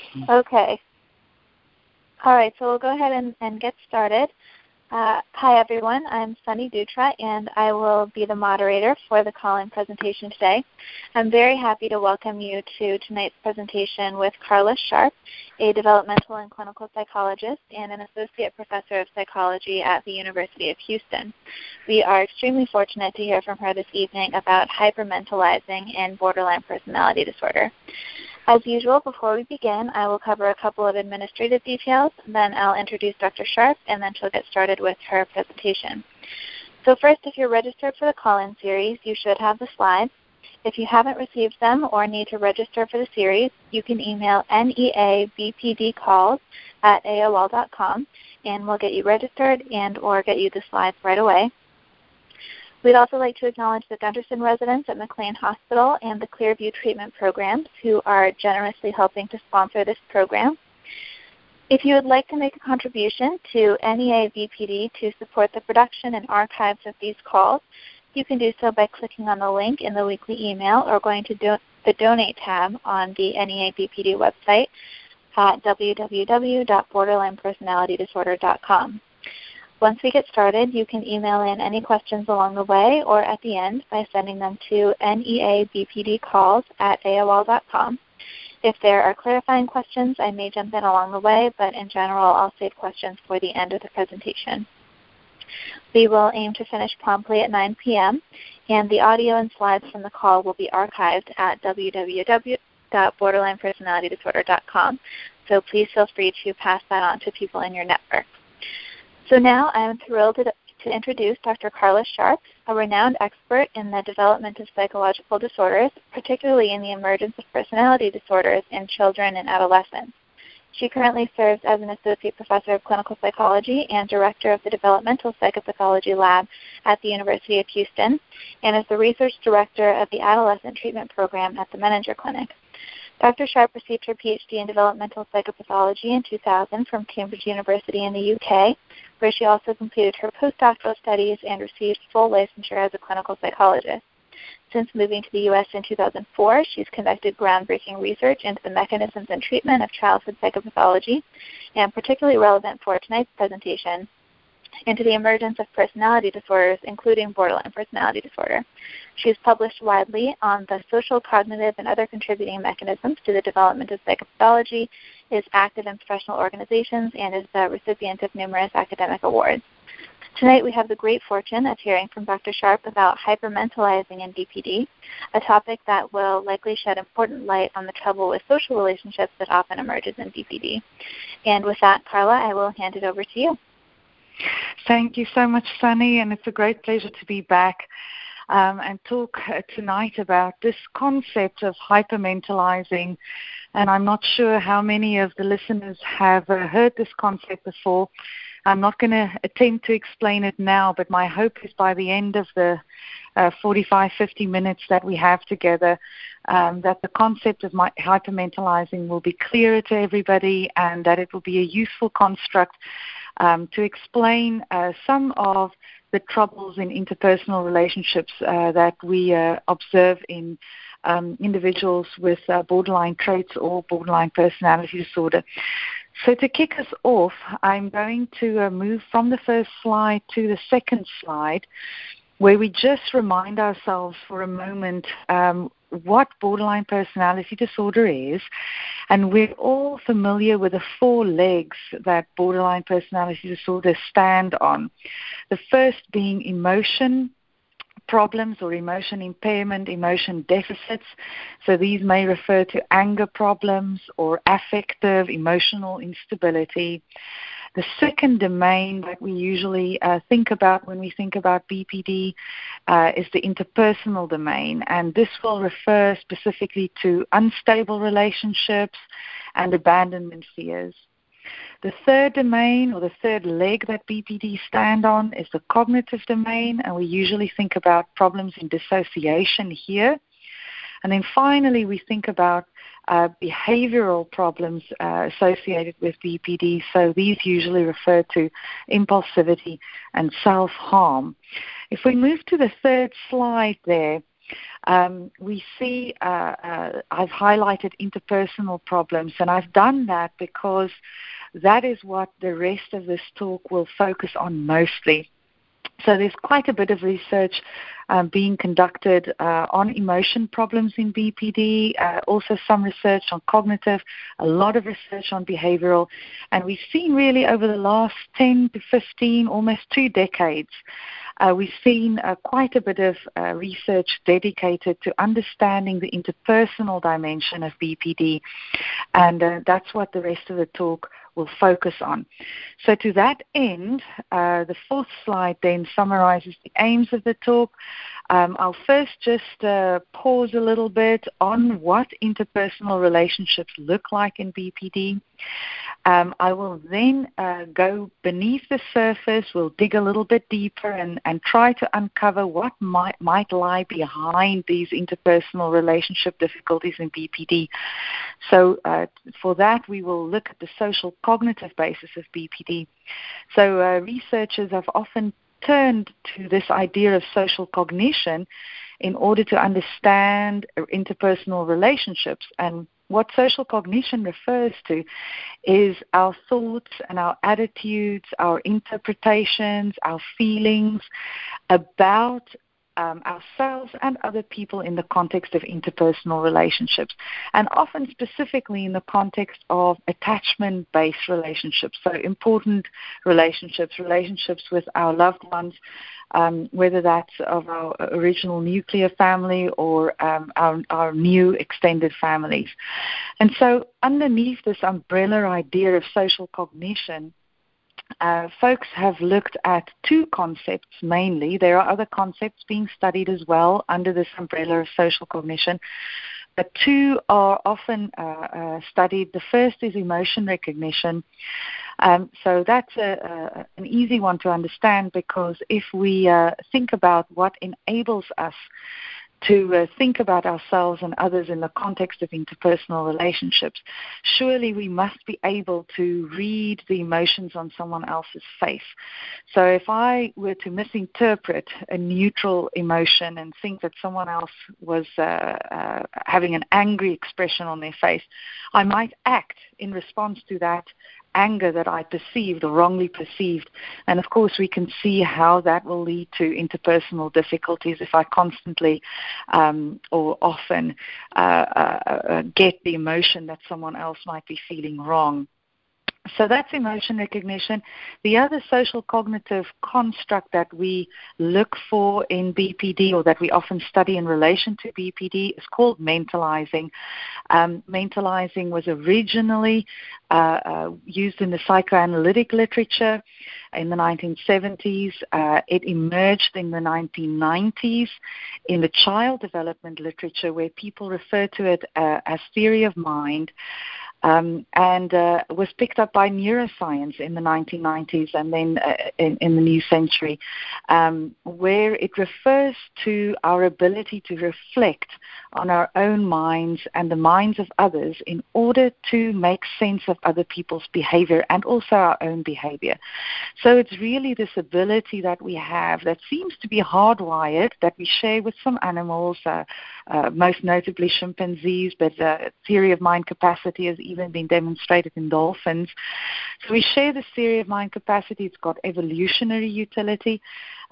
Okay. All right, so we'll go ahead and get started. Hi, everyone. I'm Sunny Dutra, and I will be the moderator for the call-in presentation today. I'm very happy to welcome you to tonight's presentation with Carla Sharp, a developmental and clinical psychologist and an associate professor of psychology at the University of Houston. We are extremely fortunate to hear from her this evening about hypermentalizing and borderline personality disorder. As usual, before we begin, I will cover a couple of administrative details, then I'll introduce Dr. Sharp, and then she'll get started with her presentation. So first, if you're registered for the call-in series, you should have the slides. If you haven't received them or need to register for the series, you can email neabpdcalls@aol.com, and we'll get you registered and or get you the slides right away. We'd also like to acknowledge the Gunderson residents at McLean Hospital and the Clearview Treatment Programs who are generously helping to sponsor this program. If you would like to make a contribution to NEA-BPD to support the production and archives of these calls, you can do so by clicking on the link in the weekly email or going to the Donate tab on the NEA-BPD website at www.borderlinepersonalitydisorder.com. Once we get started, you can email in any questions along the way or at the end by sending them to neabpdcalls@aol.com. If there are clarifying questions, I may jump in along the way, but in general, I'll save questions for the end of the presentation. We will aim to finish promptly at 9 p.m., and the audio and slides from the call will be archived at www.borderlinepersonalitydisorder.com, so please feel free to pass that on to people in your network. So now I am thrilled to introduce Dr. Carla Sharp, a renowned expert in the development of psychological disorders, particularly in the emergence of personality disorders in children and adolescents. She currently serves as an associate professor of clinical psychology and director of the developmental psychopathology lab at the University of Houston, and is the research director of the adolescent treatment program at the Menninger Clinic. Dr. Sharp received her PhD in developmental psychopathology in 2000 from Cambridge University in the UK, where she also completed her postdoctoral studies and received full licensure as a clinical psychologist. Since moving to the U.S. in 2004, she's conducted groundbreaking research into the mechanisms and treatment of childhood psychopathology, and particularly relevant for tonight's presentation, into the emergence of personality disorders, including borderline personality disorder. She has published widely on the social, cognitive, and other contributing mechanisms to the development of psychopathology, is active in professional organizations, and is the recipient of numerous academic awards. Tonight we have the great fortune of hearing from Dr. Sharp about hypermentalizing in BPD, a topic that will likely shed important light on the trouble with social relationships that often emerges in BPD. And with that, Carla, I will hand it over to you. Thank you so much, Sunny, and it's a great pleasure to be back and talk tonight about this concept of hypermentalizing. And I'm not sure how many of the listeners have heard this concept before. I'm not going to attempt to explain it now, but my hope is by the end of the 45, 50 minutes that we have together, that the concept of hypermentalizing will be clearer to everybody and that it will be a useful construct to explain some of the troubles in interpersonal relationships that we observe in individuals with borderline traits or borderline personality disorder. So to kick us off, I'm going to move from the first slide to the second slide, where we just remind ourselves for a moment what borderline personality disorder is. And we're all familiar with the 4 legs that borderline personality disorder stand on. The first being emotion problems or emotion impairment, emotion deficits. So these may refer to anger problems or affective, emotional instability. The second domain that we usually think about when we think about BPD is the interpersonal domain, and this will refer specifically to unstable relationships and abandonment fears. The third domain, or the third leg that BPD stand on, is the cognitive domain, and we usually think about problems in dissociation here. And then finally, we think about behavioral problems associated with BPD. So these usually refer to impulsivity and self-harm. If we move to the third slide there, we see I've highlighted interpersonal problems, and I've done that because that is what the rest of this talk will focus on mostly. So there's quite a bit of research being conducted on emotion problems in BPD, also some research on cognitive, a lot of research on behavioral, and we've seen really over the last 10 to 15, almost 2 decades, we've seen quite a bit of research dedicated to understanding the interpersonal dimension of BPD, and that's what the rest of the talk will focus on. So to that end, the 4th slide then summarizes the aims of the talk. I'll first just pause a little bit on what interpersonal relationships look like in BPD. I will then go beneath the surface. We'll dig a little bit deeper and try to uncover what might lie behind these interpersonal relationship difficulties in BPD. So for that, we will look at the social cognitive basis of BPD. So researchers have often turned to this idea of social cognition in order to understand interpersonal relationships. And what social cognition refers to is our thoughts and our attitudes, our interpretations, our feelings about ourselves and other people in the context of interpersonal relationships, and often specifically in the context of attachment-based relationships, so important relationships with our loved ones, whether that's of our original nuclear family or our new extended families. And so underneath this umbrella idea of social cognition, folks have looked at 2 concepts mainly. There are other concepts being studied as well under this umbrella of social cognition, but 2 are often studied. The first is emotion recognition. So that's an easy one to understand, because if we think about what enables us to think about ourselves and others in the context of interpersonal relationships, surely we must be able to read the emotions on someone else's face. So if I were to misinterpret a neutral emotion and think that someone else was having an angry expression on their face, I might act in response to that anger that I perceived or wrongly perceived. And of course we can see how that will lead to interpersonal difficulties if I constantly or often get the emotion that someone else might be feeling wrong. So that's emotion recognition. The other social cognitive construct that we look for in BPD, or that we often study in relation to BPD, is called mentalizing. Mentalizing was originally used in the psychoanalytic literature in the 1970s. It emerged in the 1990s in the child development literature, where people refer to it as theory of mind. And was picked up by neuroscience in the 1990s and then in the new century, where it refers to our ability to reflect on our own minds and the minds of others in order to make sense of other people's behavior and also our own behavior. So it's really this ability that we have that seems to be hardwired, that we share with some animals, most notably chimpanzees, but theory of mind capacity has even been demonstrated in dolphins. So we share this theory of mind capacity. It's got evolutionary utility.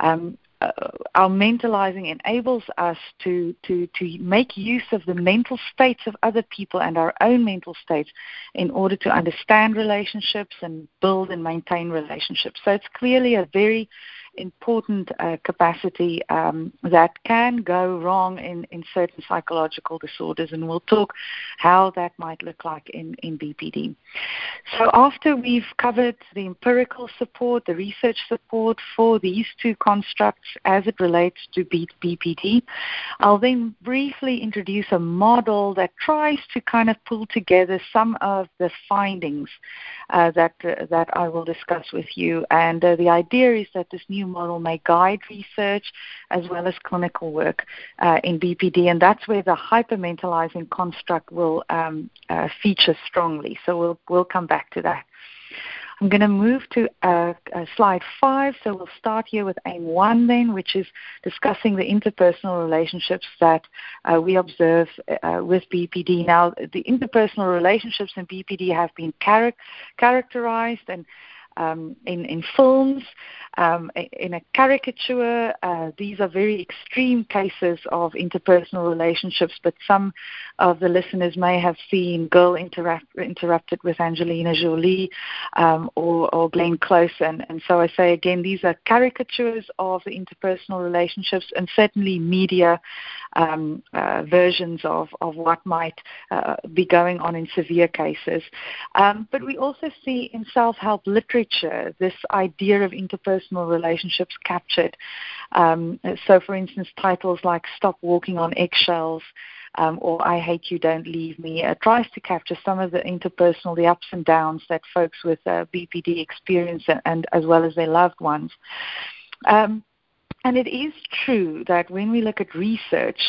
Our mentalizing enables us to make use of the mental states of other people and our own mental states in order to understand relationships and build and maintain relationships. So it's clearly a very important capacity that can go wrong in certain psychological disorders, and we'll talk how that might look like in BPD. So after we've covered the empirical support, the research support for these 2 constructs as it relates to BPD, I'll then briefly introduce a model that tries to kind of pull together some of the findings that I will discuss with you. And the idea is that this new model may guide research as well as clinical work in BPD, and that's where the hypermentalizing construct will feature strongly. So we'll come back to that. I'm going to move to slide 5. So we'll start here with aim 1 then, which is discussing the interpersonal relationships that we observe with BPD. Now, the interpersonal relationships in BPD have been characterized and in films, in a caricature. These are very extreme cases of interpersonal relationships, but some of the listeners may have seen Girl Interrupted with Angelina Jolie or Glenn Close. And so I say again, these are caricatures of the interpersonal relationships and certainly media versions of what might be going on in severe cases. But we also see in self-help literature this idea of interpersonal relationships captured. So, for instance, titles like Stop Walking on Eggshells or I Hate You, Don't Leave Me tries to capture some of the interpersonal, the ups and downs that folks with BPD experience and as well as their loved ones. And it is true that when we look at research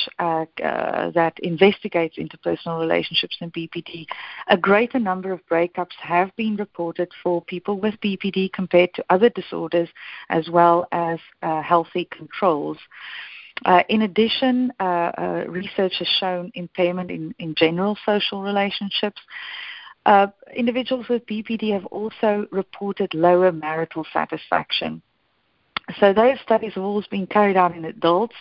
that investigates interpersonal relationships in BPD, a greater number of breakups have been reported for people with BPD compared to other disorders as well as healthy controls. In addition, research has shown impairment in general social relationships. Individuals with BPD have also reported lower marital satisfaction. So those studies have always been carried out in adults.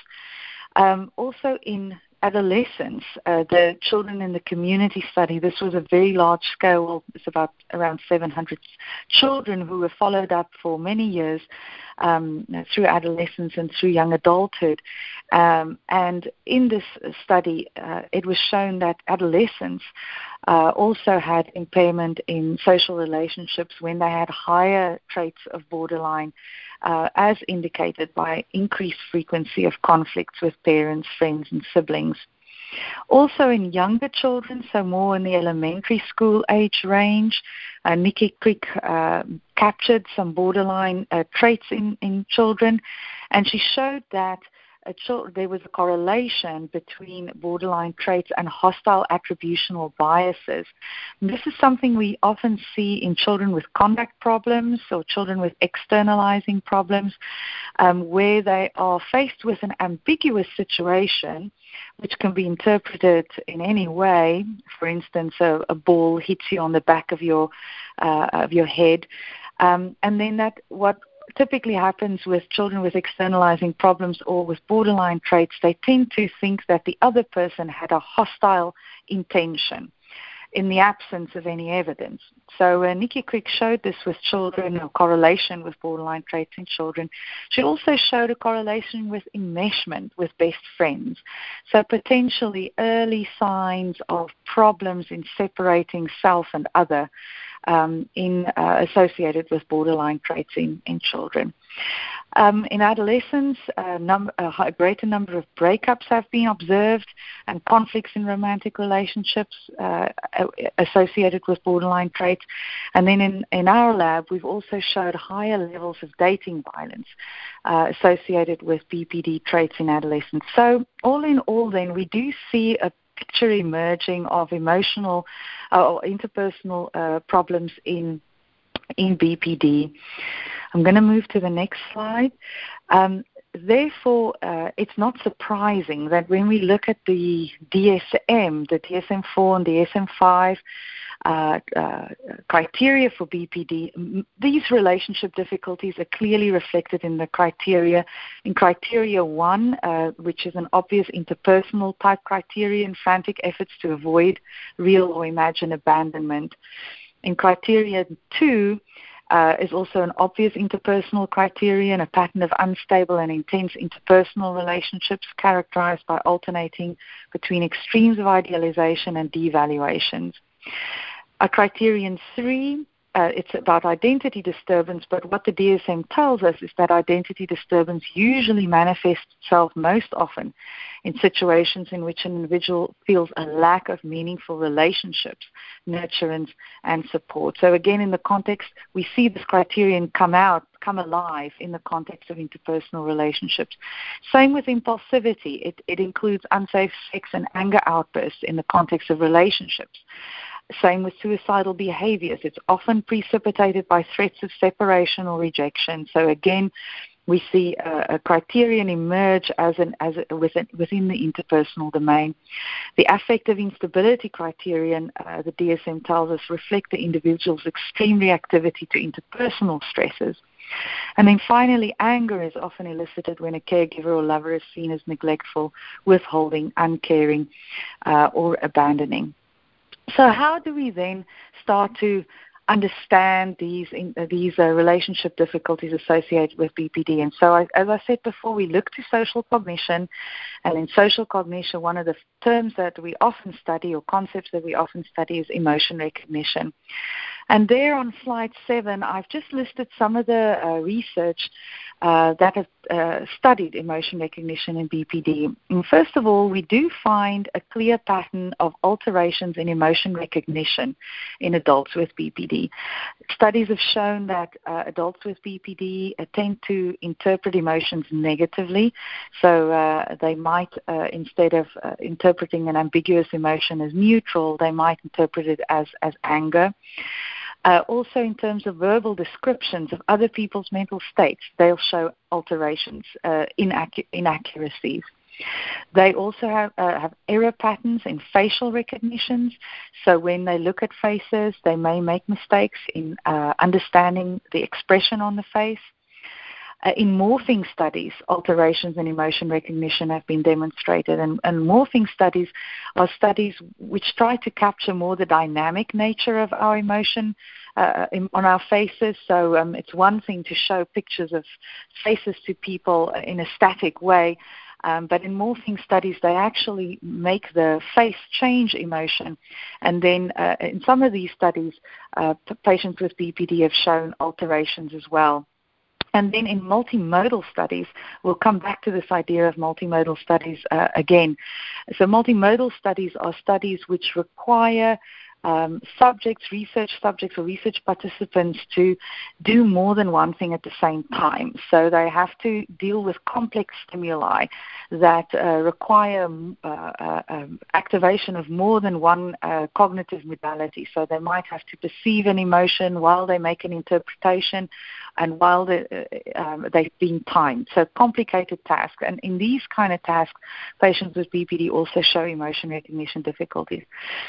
Also in adolescents, the children in the community study, this was a very large scale, it's about around 700 children who were followed up for many years through adolescence and through young adulthood. And in this study, it was shown that adolescents also had impairment in social relationships when they had higher traits of borderline, as indicated by increased frequency of conflicts with parents, friends, and siblings. Also in younger children, so more in the elementary school age range, Nikki Crick captured some borderline traits in children, and she showed that there was a correlation between borderline traits and hostile attributional biases. And this is something we often see in children with conduct problems or children with externalizing problems, where they are faced with an ambiguous situation which can be interpreted in any way. For instance, a ball hits you on the back of your head, and then what typically happens with children with externalizing problems or with borderline traits, they tend to think that the other person had a hostile intention in the absence of any evidence. So Nikki Crick showed this with children, a correlation with borderline traits in children. She also showed a correlation with enmeshment with best friends. So potentially early signs of problems in separating self and other associated with borderline traits in children. In adolescents, a greater number of breakups have been observed and conflicts in romantic relationships associated with borderline traits. And then in our lab, we've also showed higher levels of dating violence associated with BPD traits in adolescents. So all in all, then, we do see a picture emerging of emotional or interpersonal problems in BPD. I'm going to move to the next slide. Therefore, it's not surprising that when we look at the DSM, the DSM-4 and the DSM-5 criteria for BPD, these relationship difficulties are clearly reflected in the criteria. In criteria 1, which is an obvious interpersonal type criterion, frantic efforts to avoid real or imagined abandonment. In criteria 2, is also an obvious interpersonal criterion, a pattern of unstable and intense interpersonal relationships characterized by alternating between extremes of idealization and devaluations. Criterion 3, it's about identity disturbance, but what the DSM tells us is that identity disturbance usually manifests itself most often in situations in which an individual feels a lack of meaningful relationships, nurturance, and support. So again, in the context, we see this criterion come alive in the context of interpersonal relationships. Same with impulsivity. It includes unsafe sex and anger outbursts in the context of relationships. Same with suicidal behaviors. It's often precipitated by threats of separation or rejection. So again, we see a criterion emerge within the interpersonal domain. The affective instability criterion, the DSM tells us, reflect the individual's extreme reactivity to interpersonal stresses. And then finally, anger is often elicited when a caregiver or lover is seen as neglectful, withholding, uncaring, or abandoning. So how do we then start to understand these relationship difficulties associated with BPD? And so, as I said before, we look to social cognition. And in social cognition, one of the terms that we often study, or concepts that we often study, is emotion recognition. And there on slide 7, I've just listed some of the research that have studied emotion recognition in BPD. And first of all, we do find a clear pattern of alterations in emotion recognition in adults with BPD. Studies have shown that adults with BPD tend to interpret emotions negatively. So they might, instead of interpreting an ambiguous emotion as neutral, they might interpret it as anger. Also, in terms of verbal descriptions of other people's mental states, they'll show alterations, inaccuracies. They also have error patterns in facial recognitions. So when they look at faces, they may make mistakes in understanding the expression on the face. In morphing studies, alterations in emotion recognition have been demonstrated, and morphing studies are studies which try to capture more the dynamic nature of our emotion on our faces. So it's one thing to show pictures of faces to people in a static way, but in morphing studies, they actually make the face change emotion. And then in some of these studies, patients with BPD have shown alterations as well. And then in multimodal studies, we'll come back to this idea of multimodal studies again. So multimodal studies are studies which require research subjects or research participants to do more than one thing at the same time. So they have to deal with complex stimuli that require activation of more than one cognitive modality. So they might have to perceive an emotion while they make an interpretation and while they've been timed. So complicated tasks. And in these kind of tasks, patients with BPD also show emotion recognition difficulties.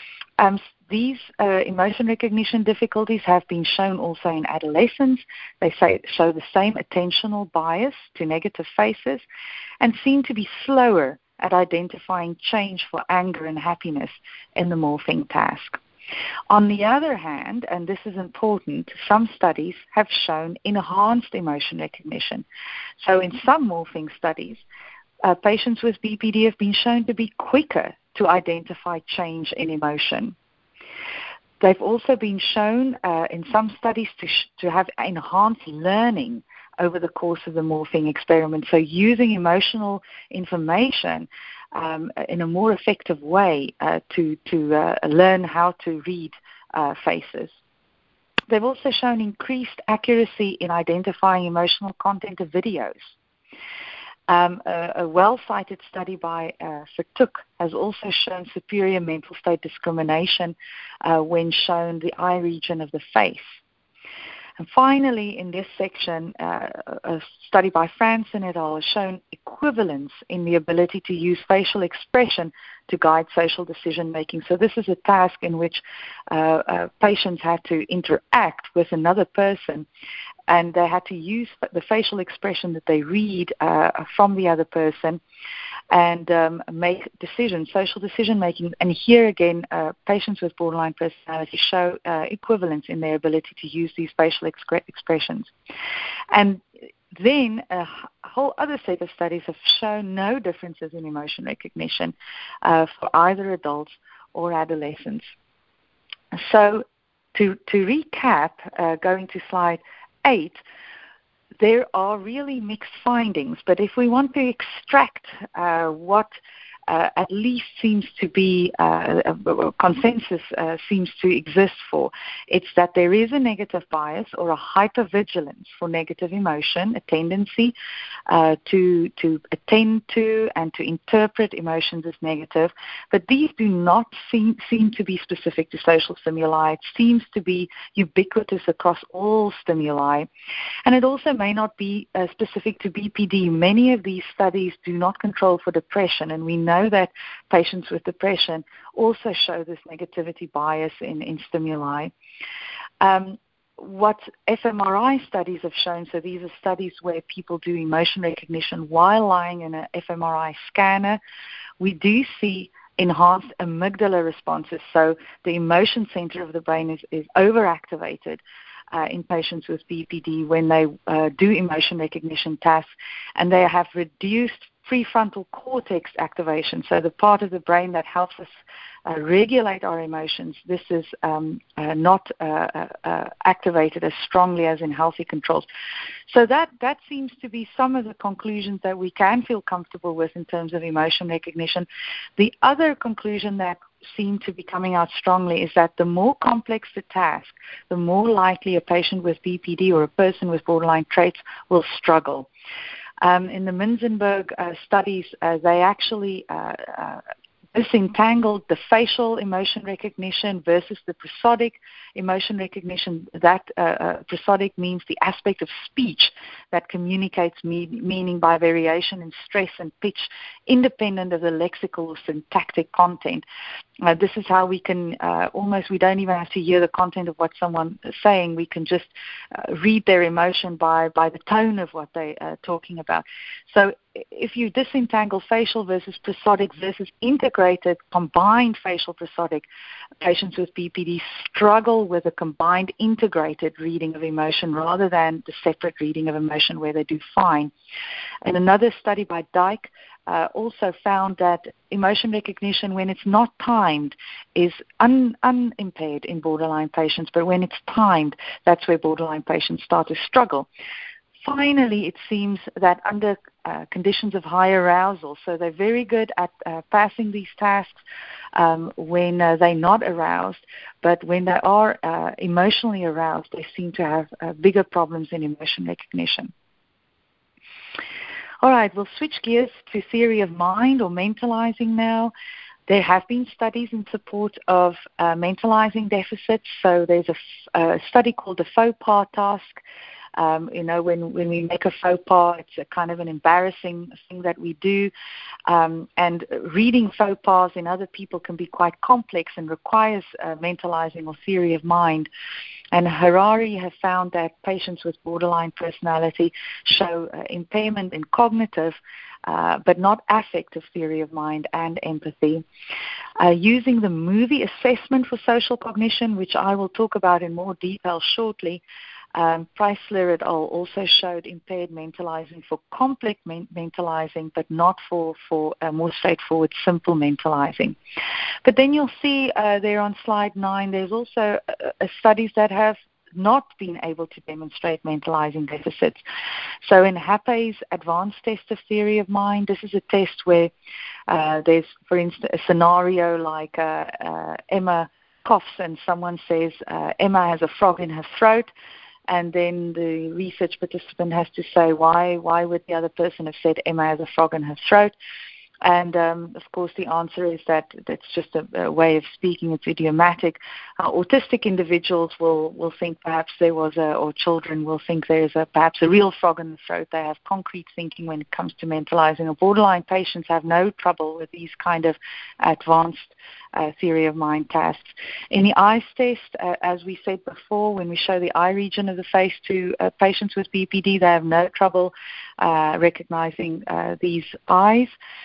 These emotion recognition difficulties have been shown also in adolescents. They show the same attentional bias to negative faces and seem to be slower at identifying change for anger and happiness in the morphing task. On the other hand, and this is important, some studies have shown enhanced emotion recognition. So in some morphing studies, patients with BPD have been shown to be quicker to identify change in emotion. They've also been shown in some studies to have enhanced learning over the course of the morphing experiment. So using emotional information in a more effective way to learn how to read faces. They've also shown increased accuracy in identifying emotional content of videos. A well-cited study by Fatuk has also shown superior mental state discrimination when shown the eye region of the face. And finally, in this section, a study by Franson et al. Has shown equivalence in the ability to use facial expression to guide social decision-making. So this is a task in which patients had to interact with another person, and they had to use the facial expression that they read from the other person and make decisions, social decision-making. And here again, patients with borderline personality show equivalence in their ability to use these facial expressions. And then a whole other set of studies have shown no differences in emotion recognition for either adults or adolescents. So to recap, going to slide 8, there are really mixed findings, but if we want to extract what at least seems to be consensus seems to exist for. It's that there is a negative bias or a hypervigilance for negative emotion, a tendency to attend to and to interpret emotions as negative. But these do not seem to be specific to social stimuli. It seems to be ubiquitous across all stimuli. And it also may not be specific to BPD. Many of these studies do not control for depression, and we know that patients with depression also show this negativity bias in stimuli. What fMRI studies have shown, so these are studies where people do emotion recognition while lying in an fMRI scanner, we do see enhanced amygdala responses. So the emotion center of the brain is overactivated in patients with BPD when they do emotion recognition tasks, and they have reduced prefrontal cortex activation, so the part of the brain that helps us regulate our emotions. This is not activated as strongly as in healthy controls. So that seems to be some of the conclusions that we can feel comfortable with in terms of emotion recognition. The other conclusion that seem to be coming out strongly is that the more complex the task, the more likely a patient with BPD or a person with borderline traits will struggle. In the Minzenberg studies, they actually disentangled the facial emotion recognition versus the prosodic emotion recognition. That prosodic means the aspect of speech that communicates meaning by variation in stress and pitch, independent of the lexical or syntactic content. This is how we can we don't even have to hear the content of what someone is saying. We can just read their emotion by the tone of what they are talking about. So if you disentangle facial versus prosodic versus integrated, combined facial prosodic, patients with BPD struggle with a combined integrated reading of emotion rather than the separate reading of emotion where they do fine. And another study by Dyke also found that emotion recognition, when it's not timed, is unimpaired in borderline patients, but when it's timed, that's where borderline patients start to struggle. Finally, it seems that under conditions of high arousal, so they're very good at passing these tasks when they're not aroused, but when they are emotionally aroused, they seem to have bigger problems in emotion recognition. All right, we'll switch gears to theory of mind or mentalizing now. There have been studies in support of mentalizing deficits. So there's a study called the faux pas task. When we make a faux pas, it's a kind of an embarrassing thing that we do. And reading faux pas in other people can be quite complex and requires mentalizing or theory of mind. And Harari has found that patients with borderline personality show impairment in cognitive but not affective theory of mind and empathy. Using the movie assessment for social cognition, which I will talk about in more detail shortly, Preisler et al. Also showed impaired mentalizing for complex mentalizing, but not for more straightforward, simple mentalizing. But then you'll see there on slide 9, there's also studies that have not been able to demonstrate mentalizing deficits. So in Happey's advanced test of theory of mind, this is a test where there's, for instance, a scenario like Emma coughs and someone says Emma has a frog in her throat. And then the research participant has to say why would the other person have said Emma has a frog in her throat? And, of course, the answer is that that's just a way of speaking. It's idiomatic. Autistic individuals will think perhaps there was or children will think there's perhaps a real frog in the throat. They have concrete thinking when it comes to mentalizing. Borderline patients have no trouble with these kind of advanced theory of mind tasks. In the eyes test, as we said before, when we show the eye region of the face to patients with BPD, they have no trouble recognizing these eyes.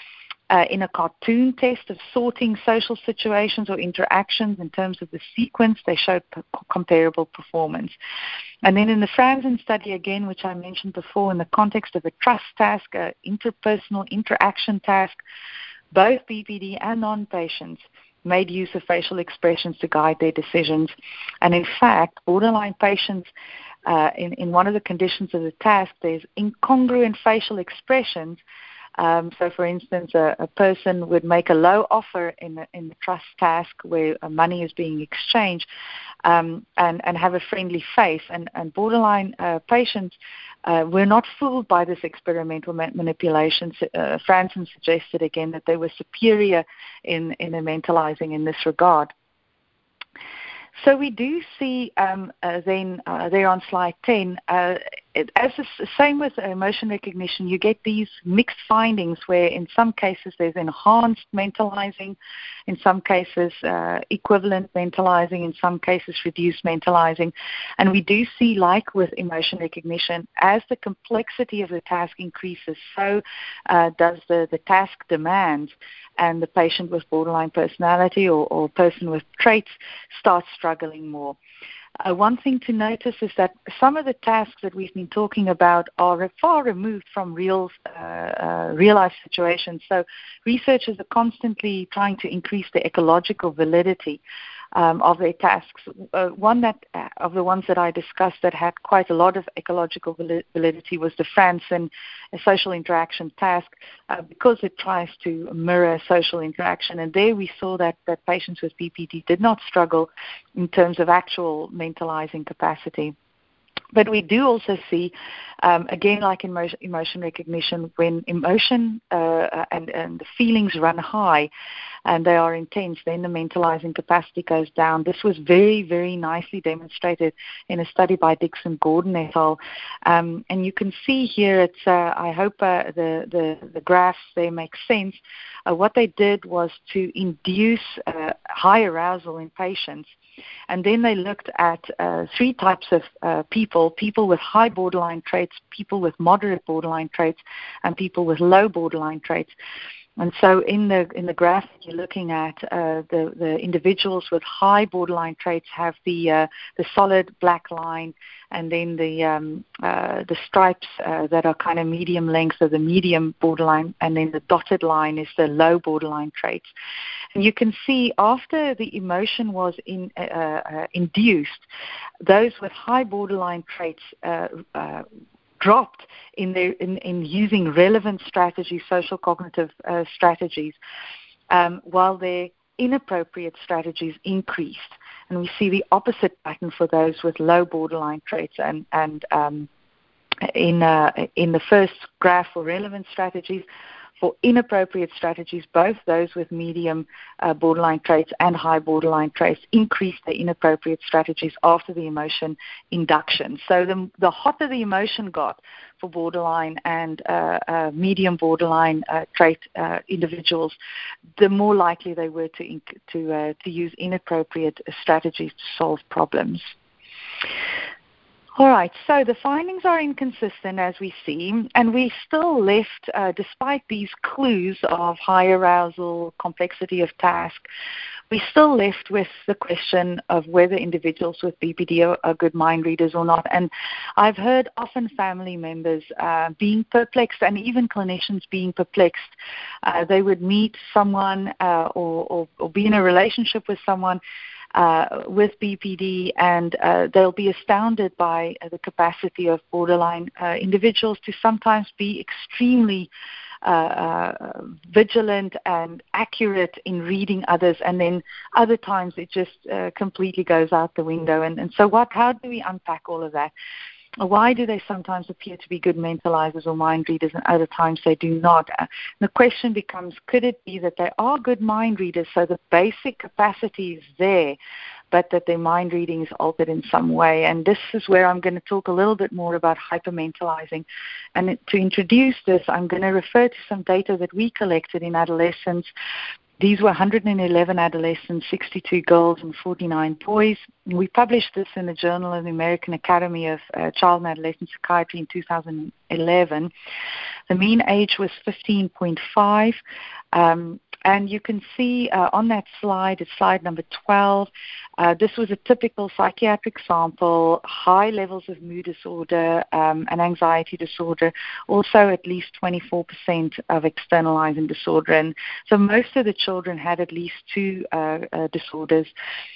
In a cartoon test of sorting social situations or interactions in terms of the sequence, they showed comparable performance. And then in the Franzen study, again, which I mentioned before, in the context of a trust task, an interpersonal interaction task, both BPD and non-patients made use of facial expressions to guide their decisions. And in fact, borderline patients, in one of the conditions of the task, there's incongruent facial expressions So, for instance, a person would make a low offer in the trust task where money is being exchanged, and have a friendly face. And borderline patients were not fooled by this experimental manipulation. Franzen suggested again that they were superior in the mentalizing in this regard. So we do see then there on slide 10, as the same with emotion recognition, you get these mixed findings where in some cases there's enhanced mentalizing, in some cases equivalent mentalizing, in some cases reduced mentalizing. And we do see, like with emotion recognition, as the complexity of the task increases, so does the task demands, and the patient with borderline personality or person with traits starts struggling more. One thing to notice is that some of the tasks that we've been talking about are far removed from real-life situations. So researchers are constantly trying to increase the ecological validity of their tasks. One of the ones that I discussed that had quite a lot of ecological validity was the Franzen social interaction task, because it tries to mirror social interaction. And there we saw that patients with BPD did not struggle in terms of actual mentalizing capacity. But we do also see, again, like in emotion recognition, when emotion and the feelings run high and they are intense, then the mentalizing capacity goes down. This was very, very nicely demonstrated in a study by Dixon Gordon et al. And you can see here, it's I hope the graphs there make sense. What they did was to induce high arousal in patients. And then they looked at three types of people with high borderline traits, people with moderate borderline traits, and people with low borderline traits. And so in the graph that you're looking at, the individuals with high borderline traits have the solid black line, and then the stripes that are kind of medium length are the medium borderline, and then the dotted line is the low borderline traits. And you can see after the emotion was induced, those with high borderline traits dropped in using relevant strategies, social cognitive strategies, while their inappropriate strategies increased. And we see the opposite pattern for those with low borderline traits. And in the first graph for relevant strategies, for inappropriate strategies, both those with medium borderline traits and high borderline traits increased their inappropriate strategies after the emotion induction. So the hotter the emotion got for borderline and medium borderline trait individuals, the more likely they were to use inappropriate strategies to solve problems. All right, so the findings are inconsistent, as we see, and we still left, despite these clues of high arousal, complexity of task, we still left with the question of whether individuals with BPD are good mind readers or not. And I've heard often family members being perplexed, and even clinicians being perplexed. They would meet someone or be in a relationship with someone with BPD, and they'll be astounded by the capacity of borderline individuals to sometimes be extremely vigilant and accurate in reading others, and then other times it just completely goes out the window. And so how do we unpack all of that? Why do they sometimes appear to be good mentalizers or mind readers and other times they do not? The question becomes, could it be that they are good mind readers, so the basic capacity is there, but that their mind reading is altered in some way? And this is where I'm going to talk a little bit more about hypermentalizing. And to introduce this, I'm going to refer to some data that we collected in adolescents. These were 111 adolescents, 62 girls and 49 boys. We published this in the Journal of the American Academy of Child and Adolescent Psychiatry in 2011. The mean age was 15.5. And you can see on that slide, it's slide number 12, this was a typical psychiatric sample, high levels of mood disorder and anxiety disorder, also at least 24% of externalizing disorder. And so most of the children had at least two disorders.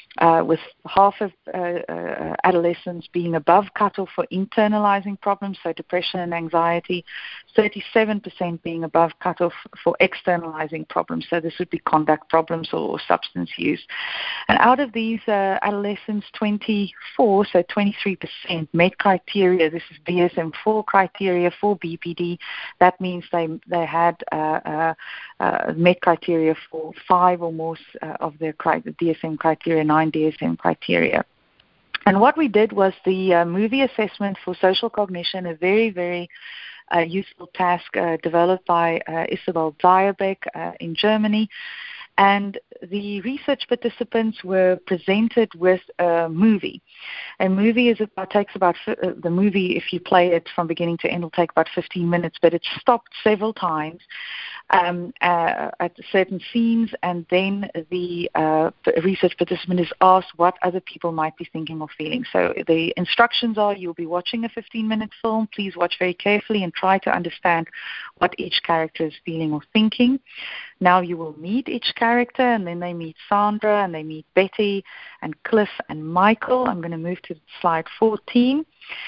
with half of adolescents being above cutoff for internalizing problems, so depression and anxiety, 37% being above cutoff for externalizing problems, so this would be conduct problems or substance use. And out of these adolescents, 24, so 23% met criteria. This is DSM-4 criteria for BPD. That means they had met criteria for 5 or more of their DSM criteria, 9 DSM criteria. And what we did was the movie assessment for social cognition, a very, very useful task developed by Isabel Dierbeck in Germany. And the research participants were presented with a movie. A movie the movie, if you play it from beginning to end, will take about 15 minutes, but it's stopped several times at certain scenes, and then the research participant is asked what other people might be thinking or feeling. So the instructions are, you'll be watching a 15-minute film. Please watch very carefully and try to understand what each character is feeling or thinking. Now you will meet each character, and then they meet Sandra, and they meet Betty, and Cliff, and Michael. I'm going to move to slide 14.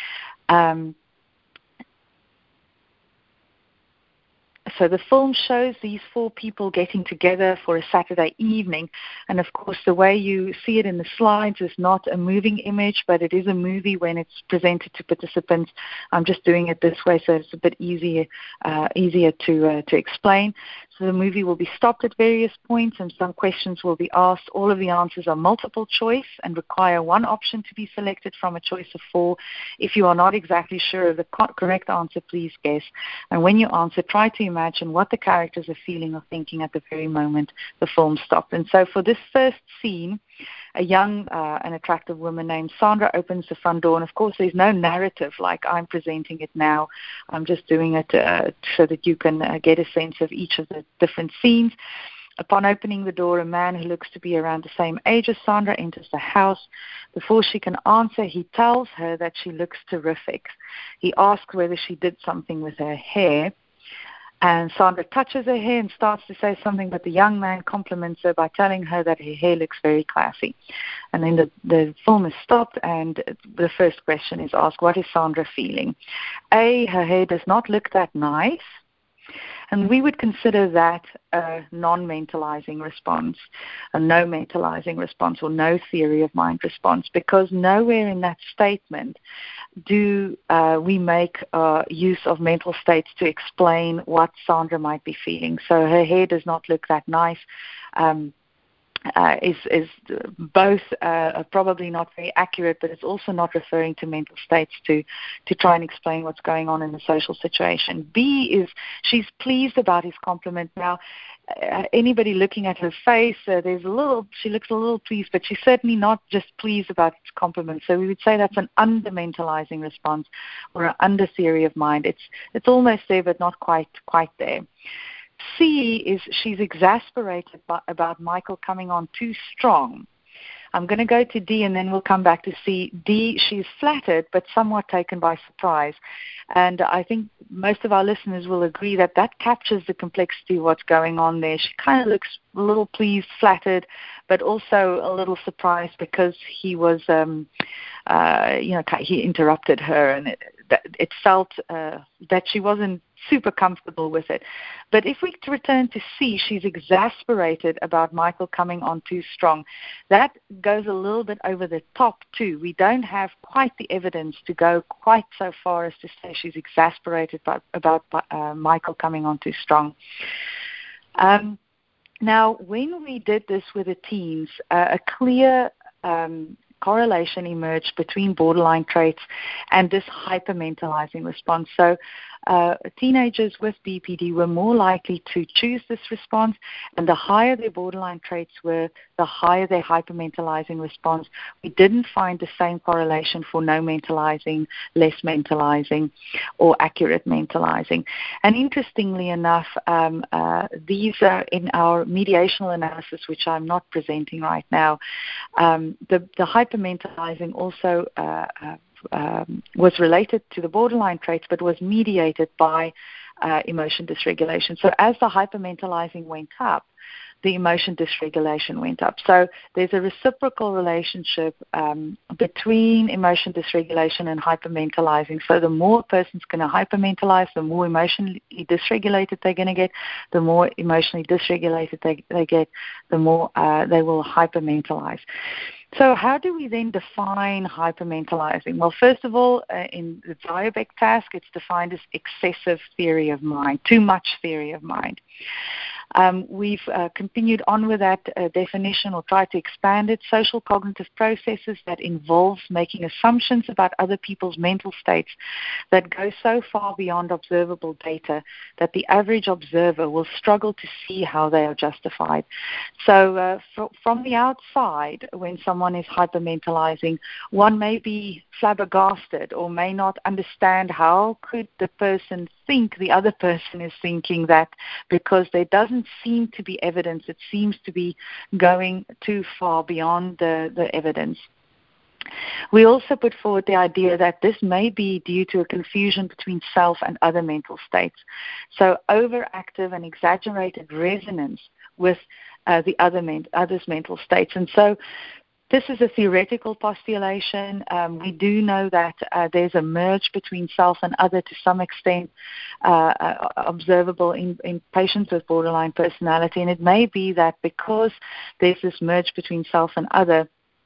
So the film shows these 4 people getting together for a Saturday evening. And, of course, the way you see it in the slides is not a moving image, but it is a movie when it's presented to participants. I'm just doing it this way so it's a bit easier to explain. So the movie will be stopped at various points and some questions will be asked. All of the answers are multiple choice and require one option to be selected from a choice of 4. If you are not exactly sure of the correct answer, please guess. And when you answer, try to imagine what the characters are feeling or thinking at the very moment the film stopped. And so for this first scene, a young and attractive woman named Sandra opens the front door, and of course there's no narrative like I'm presenting it now. I'm just doing it so that you can get a sense of each of the different scenes. Upon opening the door, a man who looks to be around the same age as Sandra enters the house. Before she can answer, he tells her that she looks terrific. He asks whether she did something with her hair. And Sandra touches her hair and starts to say something, but the young man compliments her by telling her that her hair looks very classy. And then the film is stopped, and the first question is asked, what is Sandra feeling? A, her hair does not look that nice. And we would consider that a non-mentalizing response, a no mentalizing response, or no theory of mind response, because nowhere in that statement do we make use of mental states to explain what Sandra might be feeling. So her hair does not look that nice. Is both probably not very accurate, but it's also not referring to mental states to try and explain what's going on in the social situation. B is she's pleased about his compliment. Now, anybody looking at her face, she looks a little pleased, but she's certainly not just pleased about his compliment. So we would say that's an under-mentalizing response or an under-theory of mind. It's almost there, but not quite there. C is she's exasperated about Michael coming on too strong. I'm going to go to D and then we'll come back to C. D, she's flattered but somewhat taken by surprise. And I think most of our listeners will agree that captures the complexity of what's going on there. She kind of looks a little pleased, flattered, but also a little surprised because he was, he interrupted her, and it felt that she wasn't super comfortable with it. But if we return to C, she's exasperated about Michael coming on too strong. That goes a little bit over the top too. We don't have quite the evidence to go quite so far as to say she's exasperated about Michael coming on too strong. Now, when we did this with the teens, a clear correlation emerged between borderline traits and this hypermentalizing response. So teenagers with BPD were more likely to choose this response, and the higher their borderline traits were, the higher their hypermentalizing response. We didn't find the same correlation for no mentalizing, less mentalizing, or accurate mentalizing. And interestingly enough, these are in our mediational analysis, which I'm not presenting right now. The hypermentalizing also was related to the borderline traits, but was mediated by emotion dysregulation. So as the hypermentalizing went up, the emotion dysregulation went up. So there's a reciprocal relationship between emotion dysregulation and hypermentalizing. So the more a person's going to hypermentalize, the more emotionally dysregulated they're going to get. The more emotionally dysregulated they get, the more they will hypermentalize. So how do we then define hypermentalizing? Well, first of all, in the Zajabek task, it's defined as excessive theory of mind, too much theory of mind. We've continued on with that definition, or tried to expand it. Social cognitive processes that involves making assumptions about other people's mental states that go so far beyond observable data that the average observer will struggle to see how they are justified. So from the outside, when someone is hypermentalizing, one may be flabbergasted or may not understand how could the person think the other person is thinking that, because there doesn't seem to be evidence. It seems to be going too far beyond the evidence. We also put forward the idea that this may be due to a confusion between self and other mental states. So overactive and exaggerated resonance with the other's mental states. And so this is a theoretical postulation. We do know that there's a merge between self and other to some extent observable in patients with borderline personality. And it may be that because there's this merge between self and other,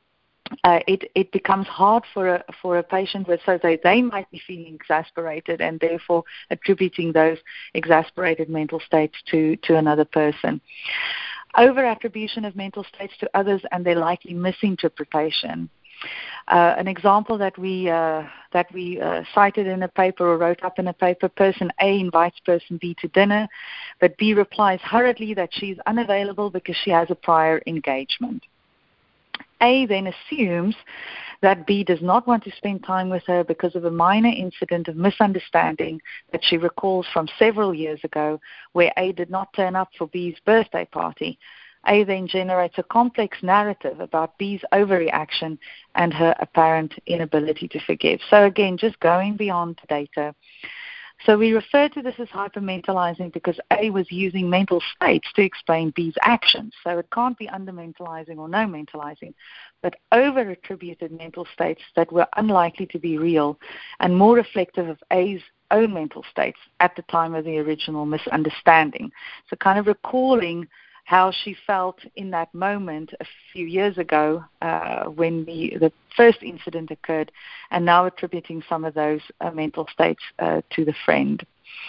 it becomes hard for a patient with, so they might be feeling exasperated and therefore attributing those exasperated mental states to another person. Over-attribution of mental states to others and their likely misinterpretation. An example that we cited in a paper or wrote up in a paper, person A invites person B to dinner, but B replies hurriedly that she's unavailable because she has a prior engagement. A then assumes that B does not want to spend time with her because of a minor incident of misunderstanding that she recalls from several years ago, where A did not turn up for B's birthday party. A then generates a complex narrative about B's overreaction and her apparent inability to forgive. So again, just going beyond the data. So we refer to this as hypermentalizing because A was using mental states to explain B's actions. So it can't be undermentalizing or no mentalizing, but over-attributed mental states that were unlikely to be real and more reflective of A's own mental states at the time of the original misunderstanding. So kind of recalling how she felt in that moment a few years ago when the first incident occurred, and now attributing some of those mental states to the friend.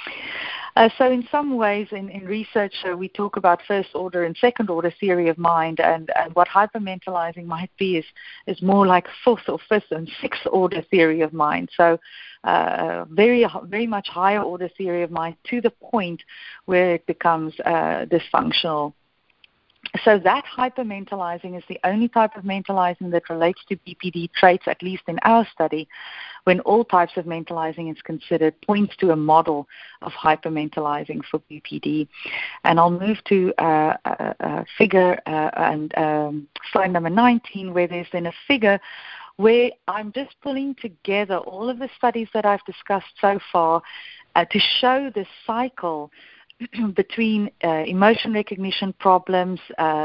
So in some ways in research, we talk about first order and second order theory of mind, and what hypermentalizing might be is more like fourth or fifth and sixth order theory of mind. So very, very much higher order theory of mind to the point where it becomes dysfunctional. So that hypermentalizing is the only type of mentalizing that relates to BPD traits, at least in our study, when all types of mentalizing is considered, points to a model of hypermentalizing for BPD. And I'll move to figure and slide number 19, where there's then a figure where I'm just pulling together all of the studies that I've discussed so far to show the cycle between emotion recognition problems,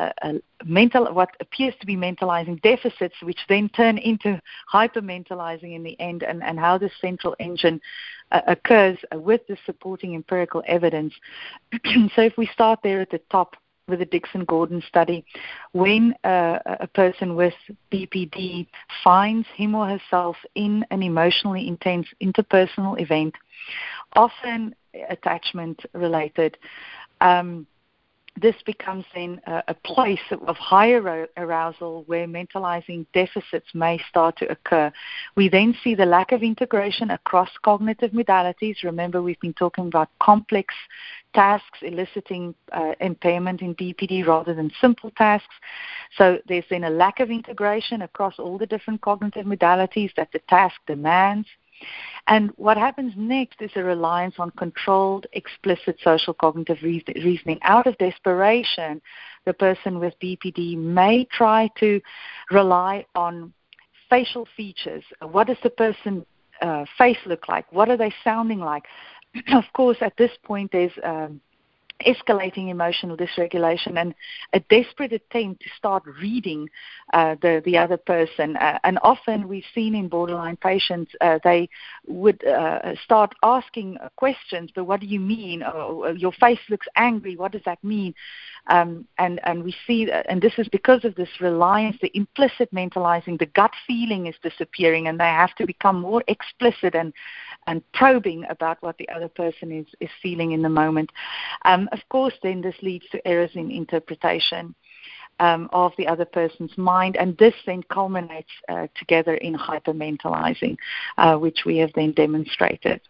what appears to be mentalizing deficits, which then turn into hypermentalizing in the end, and how the central engine occurs with the supporting empirical evidence. So if we start there at the top with the Dixon-Gordon study, when a person with BPD finds him or herself in an emotionally intense interpersonal event, often attachment related, this becomes then a place of higher arousal where mentalizing deficits may start to occur. We then see the lack of integration across cognitive modalities. Remember, we've been talking about complex tasks eliciting impairment in BPD rather than simple tasks. So there's then a lack of integration across all the different cognitive modalities that the task demands. And what happens next is a reliance on controlled, explicit social cognitive reasoning. Out of desperation, the person with BPD may try to rely on facial features. What does the person's face look like? What are they sounding like? Of course, at this point, there's escalating emotional dysregulation and a desperate attempt to start reading the other person. And often we've seen in borderline patients, they would start asking questions, but what do you mean? Your face looks angry. What does that mean? And we see that, and this is because of this reliance, the implicit mentalizing, the gut feeling is disappearing, and they have to become more explicit and probing about what the other person is feeling in the moment. Of course, then this leads to errors in interpretation of the other person's mind, and this then culminates together in hypermentalizing, which we have then demonstrated.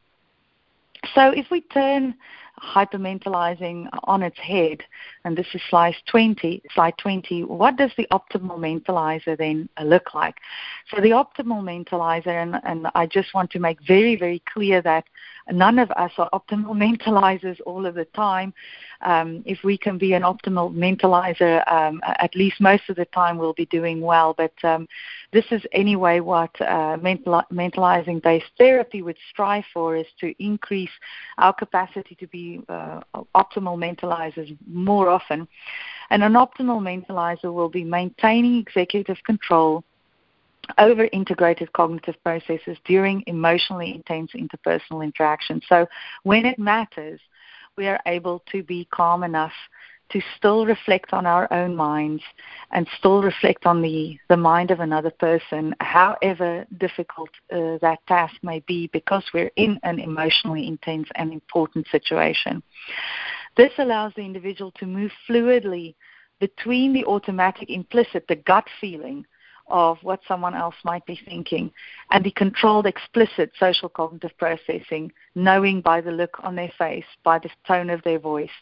So if we turn hypermentalizing on its head, and this is slide 20, what does the optimal mentalizer then look like? So the optimal mentalizer, and I just want to make very, very clear that none of us are optimal mentalizers all of the time. If we can be an optimal mentalizer, at least most of the time we'll be doing well. But this is anyway what mentalizing-based therapy would strive for, is to increase our capacity to be optimal mentalizers more often. And an optimal mentalizer will be maintaining executive control over integrated cognitive processes during emotionally intense interpersonal interactions. So when it matters, we are able to be calm enough to still reflect on our own minds and still reflect on the mind of another person, however difficult that task may be, because we're in an emotionally intense and important situation. This allows the individual to move fluidly between the automatic implicit, the gut feeling of what someone else might be thinking, and the controlled explicit social cognitive processing, knowing by the look on their face, by the tone of their voice,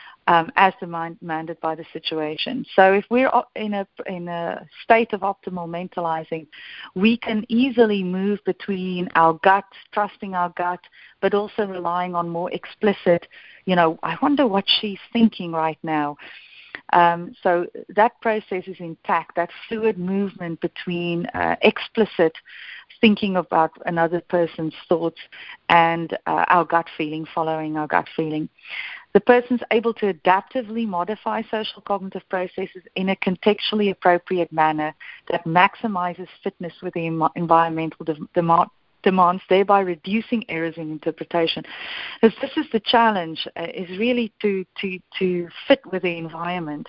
as demanded by the situation. So if we're in a state of optimal mentalizing, we can easily move between our gut, trusting our gut, but also relying on more explicit, I wonder what she's thinking right now. So that process is intact, that fluid movement between explicit thinking about another person's thoughts and our gut feeling, following our gut feeling. The person's able to adaptively modify social cognitive processes in a contextually appropriate manner that maximizes fitness with the environmental demands, thereby reducing errors in interpretation. As this is the challenge, is really to fit with the environment.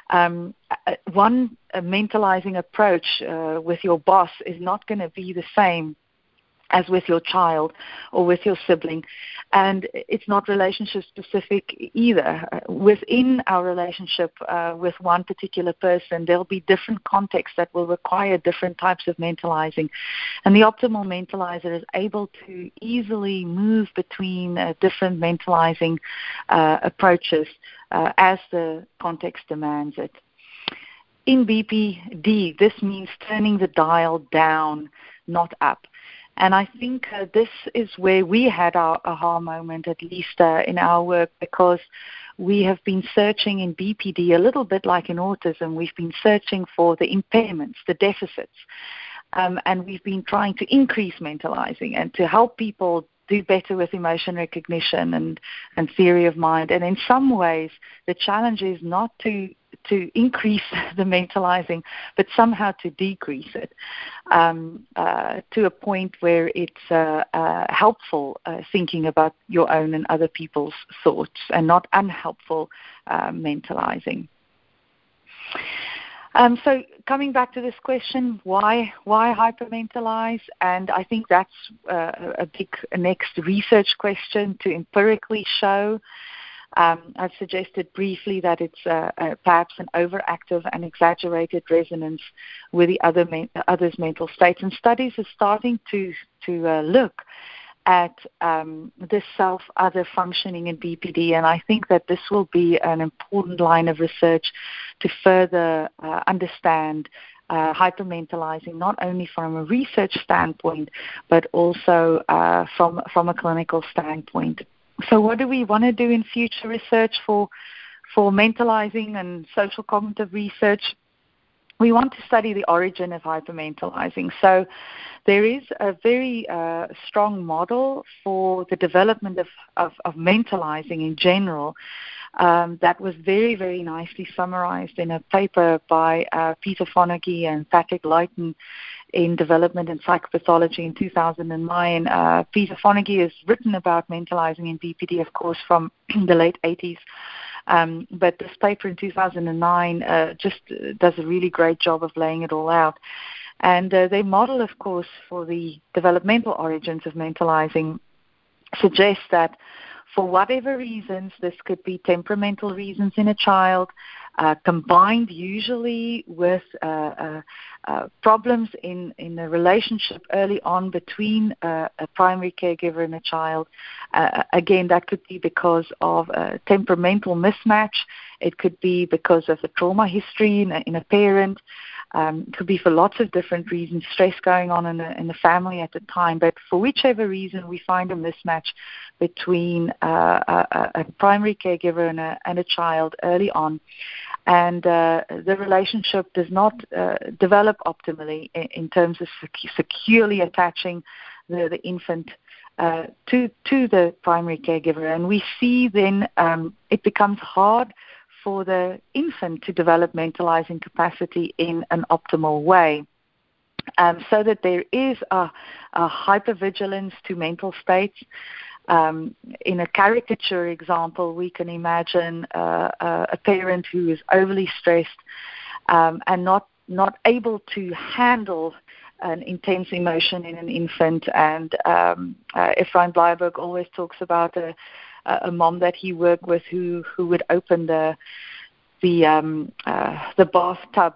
One mentalizing approach with your boss is not going to be the same as with your child or with your sibling, and it's not relationship specific either. Within our relationship with one particular person, there'll be different contexts that will require different types of mentalizing, and the optimal mentalizer is able to easily move between different mentalizing approaches as the context demands it. In BPD, this means turning the dial down, not up. And I think this is where we had our aha moment, at least in our work, because we have been searching in BPD, a little bit like in autism, we've been searching for the impairments, the deficits, and we've been trying to increase mentalizing and to help people do better with emotion recognition and theory of mind. And in some ways, the challenge is not to increase the mentalizing, but somehow to decrease it to a point where it's helpful thinking about your own and other people's thoughts and not unhelpful mentalizing. So coming back to this question, why hypermentalize? And I think that's a big next research question to empirically show. I've suggested briefly that it's perhaps an overactive and exaggerated resonance with the other's mental states. And studies are starting to look at this self-other functioning in BPD, and I think that this will be an important line of research to further understand hypermentalizing, not only from a research standpoint, but also from a clinical standpoint. So what do we want to do in future research for mentalizing and social cognitive research? We want to study the origin of hypermentalizing. So there is a very strong model for the development of mentalizing in general, that was very, very nicely summarized in a paper by Peter Fonagy and Patrick Luyten in Development and Psychopathology in 2009. Peter Fonagy has written about mentalizing in BPD, of course, from the late 80s. But this paper in 2009 just does a really great job of laying it all out. And they model, of course, for the developmental origins of mentalizing, suggests that for whatever reasons, this could be temperamental reasons in a child, combined usually with problems in the relationship early on between a primary caregiver and a child. Again, that could be because of a temperamental mismatch. It could be because of a trauma history in a parent. It could be for lots of different reasons, stress going on in the family at the time. But for whichever reason, we find a mismatch between a primary caregiver and a child early on. And the relationship does not develop optimally in terms of securely attaching the infant to the primary caregiver. And we see then it becomes hard for the infant to develop mentalizing capacity in an optimal way. So that there is a hypervigilance to mental states. In a caricature example, we can imagine a parent who is overly stressed and not able to handle an intense emotion in an infant. And Ephraim Bleiberg always talks about a mom that he worked with who would open the bathtub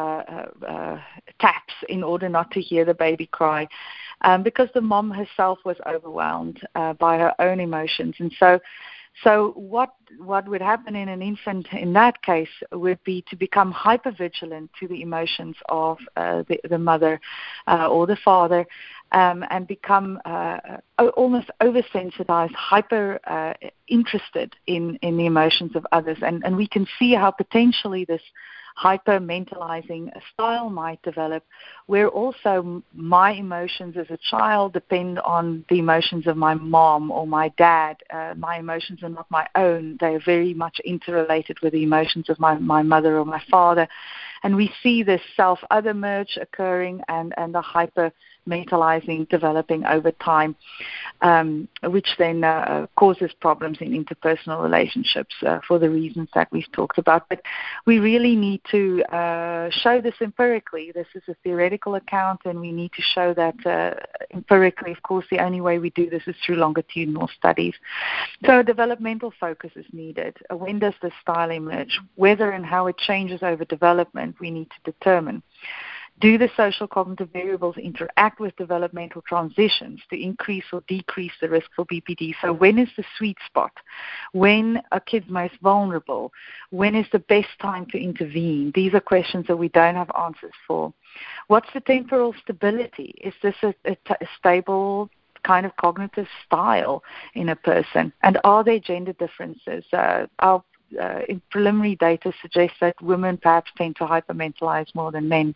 taps in order not to hear the baby cry, because the mom herself was overwhelmed by her own emotions. And so what would happen in an infant in that case would be to become hypervigilant to the emotions of the mother or the father, and become almost oversensitized, hyper interested in the emotions of others. And we can see how potentially this hyper-mentalizing style might develop, where also my emotions as a child depend on the emotions of my mom or my dad. My emotions are not my own. They are very much interrelated with the emotions of my mother or my father. And we see this self-other merge occurring and the hyper-mentalizing developing over time, which then causes problems in interpersonal relationships for the reasons that we've talked about. But we really need to show this empirically. This is a theoretical account, and we need to show that empirically. Of course, the only way we do this is through longitudinal studies. So a developmental focus is needed. When does this style emerge? Whether and how it changes over development, we need to determine. Do the social cognitive variables interact with developmental transitions to increase or decrease the risk for BPD? So when is the sweet spot? When are kids most vulnerable? When is the best time to intervene? These are questions that we don't have answers for. What's the temporal stability? Is this a stable kind of cognitive style in a person? And are there gender differences? Our preliminary data suggests that women perhaps tend to hypermentalize more than men.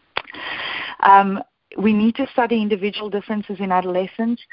We need to study individual differences in adolescents,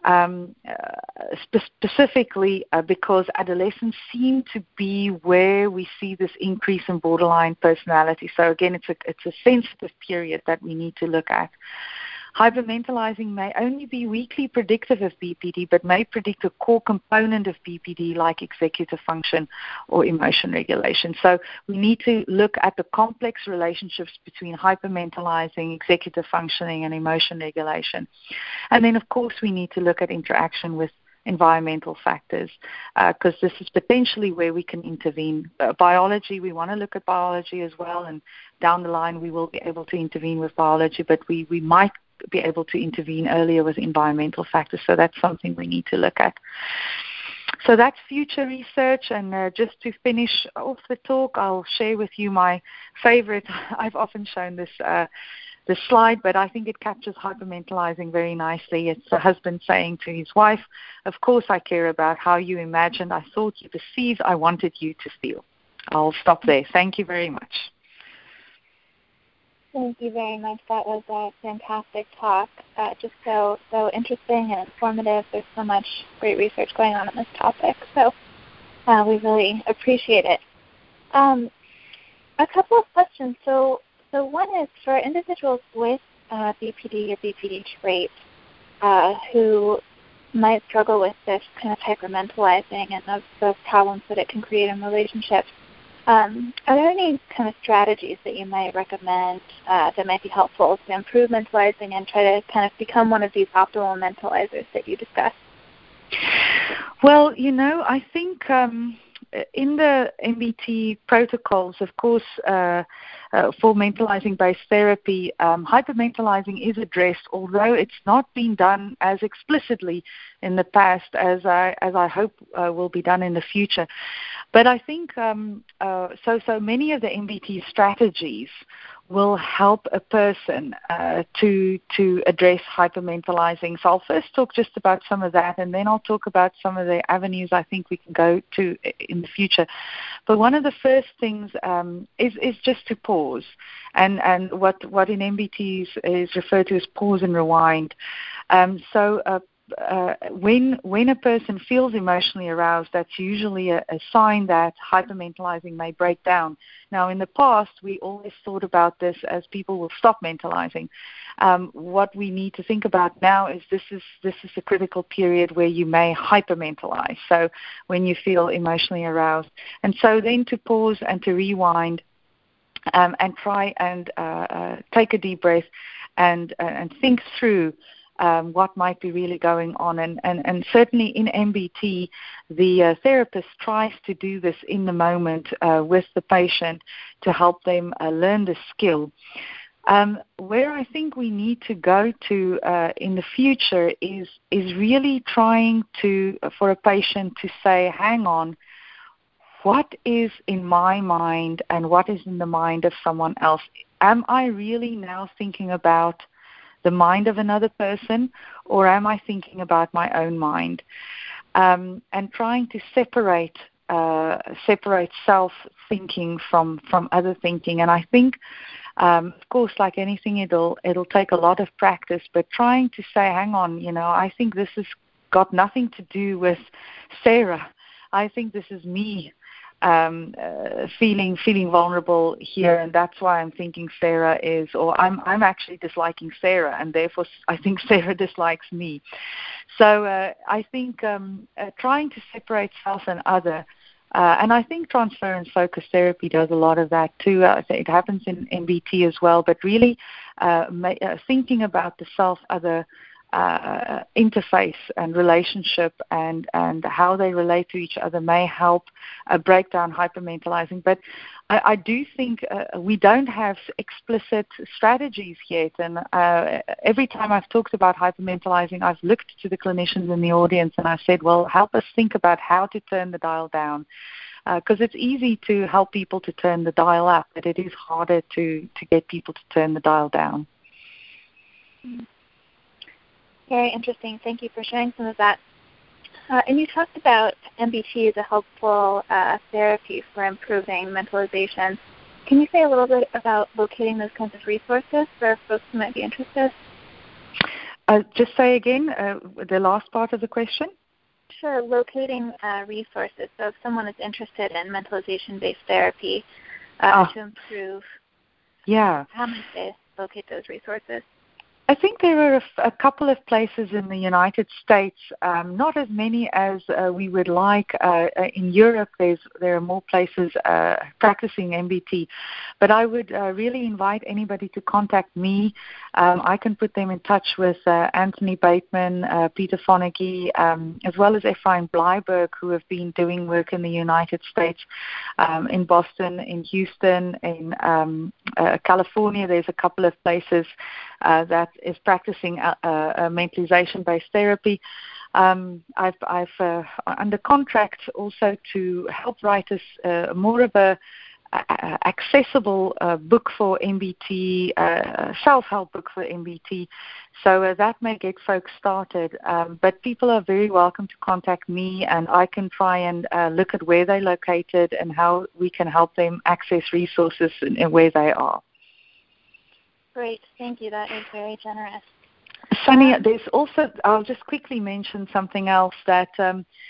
specifically because adolescents seem to be where we see this increase in borderline personality. So again, it's a sensitive period that we need to look at. Hypermentalizing may only be weakly predictive of BPD, but may predict a core component of BPD like executive function or emotion regulation. So we need to look at the complex relationships between hypermentalizing, executive functioning, and emotion regulation. And then, of course, we need to look at interaction with environmental factors, because this is potentially where we can intervene. Biology, we want to look at biology as well, and down the line we will be able to intervene with biology, but we might be able to intervene earlier with environmental factors. So that's something we need to look at. So that's future research. And just to finish off the talk, I'll share with you my favorite. I've often shown this slide, but I think it captures hypermentalizing very nicely. It's a husband saying to his wife, "Of course I care about how you imagined, I thought you perceived, I wanted you to feel." I'll stop there. Thank you very much. Thank you very much. That was a fantastic talk. Just so interesting and informative. There's so much great research going on this topic. So We really appreciate it. A couple of questions. So one is for individuals with BPD or BPD traits who might struggle with this kind of hypermentalizing and the problems that it can create in relationships. Are there any kind of strategies that you might recommend that might be helpful to improve mentalizing and try to kind of become one of these optimal mentalizers that you discussed? Well, I think in the MBT protocols, of course, for mentalizing-based therapy, hypermentalizing is addressed, although it's not been done as explicitly in the past as I hope will be done in the future. But I think so many of the MBT strategies will help a person to address hypermentalizing. So I'll first talk just about some of that, and then I'll talk about some of the avenues I think we can go to in the future. But one of the first things is just to pause, and what in MBT is referred to as pause and rewind. When a person feels emotionally aroused, that's usually a sign that hypermentalizing may break down. Now, in the past, we always thought about this as people will stop mentalizing. What we need to think about now is this is a critical period where you may hypermentalize. So when you feel emotionally aroused, and so then to pause and to rewind, and try and take a deep breath and think through what might be really going on. And certainly in MBT, the therapist tries to do this in the moment with the patient to help them learn the skill. Where I think we need to go to in the future is really trying for a patient to say, hang on, what is in my mind and what is in the mind of someone else? Am I really now thinking about the mind of another person, or am I thinking about my own mind? And trying to separate self-thinking from other thinking. And I think, of course, like anything, it'll take a lot of practice, but trying to say, hang on, I think this has got nothing to do with Sarah. I think this is me feeling vulnerable here, and that's why I'm thinking Sarah is, or I'm actually disliking Sarah, and therefore I think Sarah dislikes me. So I think trying to separate self and other, and I think transference focused therapy does a lot of that too. It happens in MBT as well, but really thinking about the self-other interface and relationship and how they relate to each other may help break down hypermentalizing. But I do think we don't have explicit strategies yet. And every time I've talked about hypermentalizing, I've looked to the clinicians in the audience and I've said, well, help us think about how to turn the dial down. Because it's easy to help people to turn the dial up, but it is harder to get people to turn the dial down. Mm-hmm. Very interesting. Thank you for sharing some of that. And you talked about MBT as a helpful therapy for improving mentalization. Can you say a little bit about locating those kinds of resources for folks who might be interested? Just say again the last part of the question. Sure, locating resources. So if someone is interested in mentalization-based therapy to improve, how might they locate those resources? I think there are a couple of places in the United States, not as many as we would like. In Europe, there are more places practicing MBT. But I would really invite anybody to contact me. I can put them in touch with Anthony Bateman, Peter Fonagy, as well as Ephraim Bleiberg, who have been doing work in the United States, in Boston, in Houston, in California. There's a couple of places that is practicing mentalization-based therapy. I've under contract also to help write us more of a accessible book for MBT, self-help book for MBT. So that may get folks started. But people are very welcome to contact me, and I can try and look at where they're located and how we can help them access resources and where they are. Great. Thank you. That is very generous. Sunny, there's also, I'll just quickly mention something else that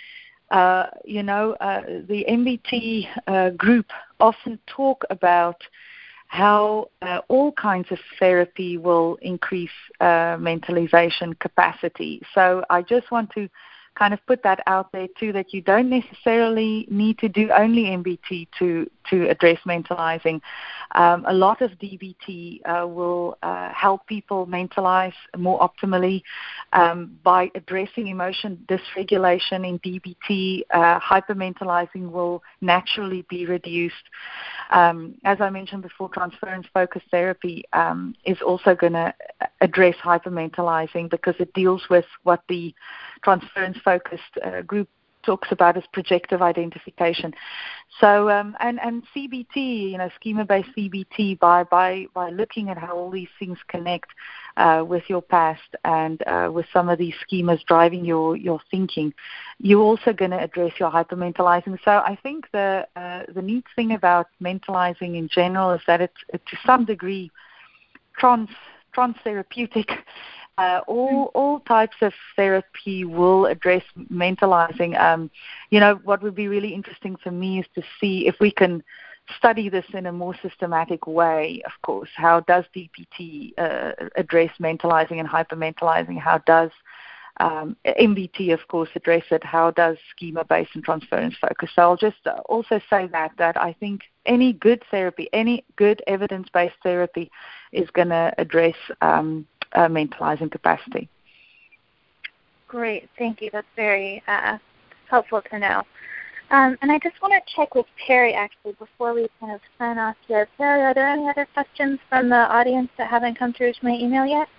the MBT group often talk about how all kinds of therapy will increase mentalization capacity. So I just want to kind of put that out there too, that you don't necessarily need to do only MBT to address mentalizing. A lot of DBT will help people mentalize more optimally by addressing emotion dysregulation in DBT. Hypermentalizing will naturally be reduced. As I mentioned before, transference-focused therapy is also going to address hypermentalizing because it deals with what the transference-focused group talks about as projective identification. So, and CBT, schema-based CBT, by looking at how all these things connect with your past and with some of these schemas driving your thinking, you're also going to address your hypermentalizing. So I think the neat thing about mentalizing in general is that it's to some degree trans-therapeutic. All types of therapy will address mentalizing. What would be really interesting for me is to see if we can study this in a more systematic way, of course. How does DBT address mentalizing and hypermentalizing? How does MBT, of course, address it? How does schema-based and transference focus? So I'll just also say that I think any good therapy, any good evidence-based therapy is going to address mentalizing capacity. Great, thank you. That's very helpful to know. And I just want to check with Perry, actually, before we kind of sign off here. Perry, are there any other questions from the audience that haven't come through to my email yet?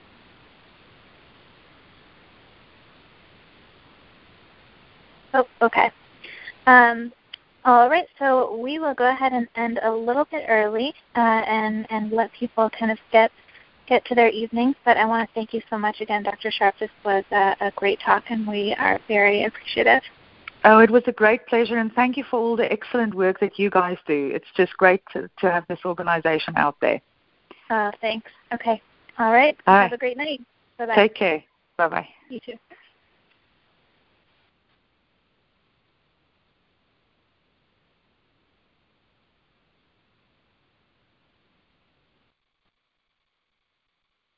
Oh, okay. All right, so we will go ahead and end a little bit early and let people kind of get to their evenings. But I want to thank you so much again, Dr. Sharp. This was a great talk, and we are very appreciative. Oh, it was a great pleasure, and thank you for all the excellent work that you guys do. It's just great to have this organization out there. Thanks. Okay. All right. Have a great night. Bye-bye. Take care. Bye-bye. You too.